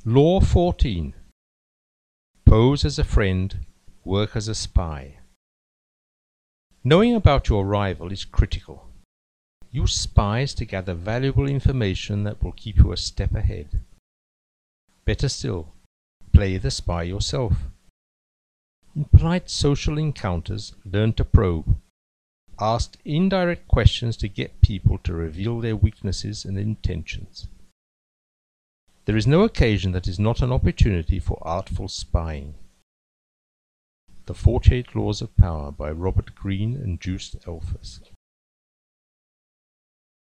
Law 14. Pose as a friend, work as a spy. Knowing about your rival is critical. Use spies to gather valuable information that will keep you a step ahead. Better still, play the spy yourself. In polite social encounters, learn to probe. Ask indirect questions to get people to reveal their weaknesses and intentions. There is no occasion that is not an opportunity for artful spying. The 48 Laws of Power by Robert Greene and Joost Elfers.